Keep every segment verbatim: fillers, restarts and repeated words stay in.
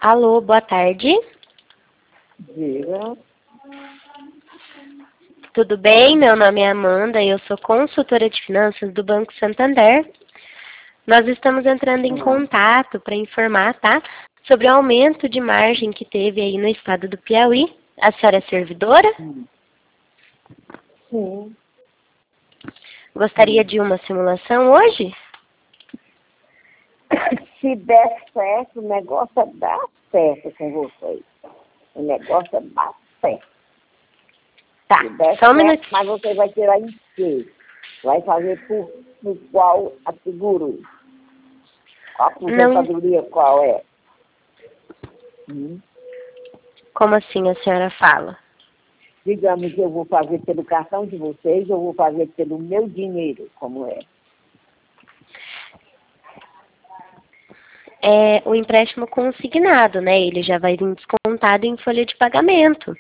Alô, boa tarde. Diga. Tudo bem? Meu nome é Amanda e eu sou consultora de finanças do Banco Santander. Nós estamos entrando em contato para informar, tá? Sobre o aumento de margem que teve aí no estado do Piauí. A senhora é servidora? Sim. Gostaria de uma simulação hoje? Se der certo, o negócio é dar certo com vocês. O negócio é dar certo. Tá, Se der só um certo, minutinho. mas você vai tirar em quê? Vai fazer por, por qual a seguro? A aposentadoria qual é? Hum? Como assim a senhora fala? Digamos que eu vou fazer pelo cartão de vocês, eu vou fazer pelo meu dinheiro, como é? É o empréstimo consignado, né? Ele já vai vir descontado em folha de pagamento.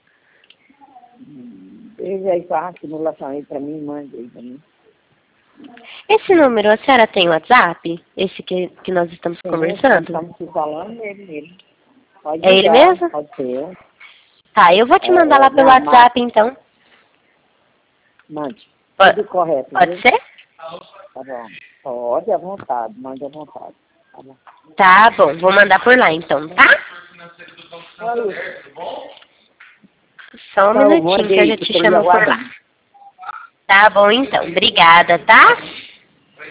Veja aí, faz a simulação aí para mim, mande aí para mim. Esse número, a senhora tem WhatsApp? Esse que, que nós estamos Sim, conversando? estamos se falando nele, nele. Pode É ele ligar, mesmo? pode ser. Tá, eu vou te É, mandar é, lá pelo não, mas WhatsApp, então. mande. Pode, Tudo correto, pode viu? ser? Tá bom. Pode à vontade, mande à vontade. Tá bom. Tá bom, vou mandar por lá, então, tá? Olha, Só um então, minutinho que eu mandei, já te estou lhe chamo por lá. aguardando. Tá bom, então. Obrigada, tá?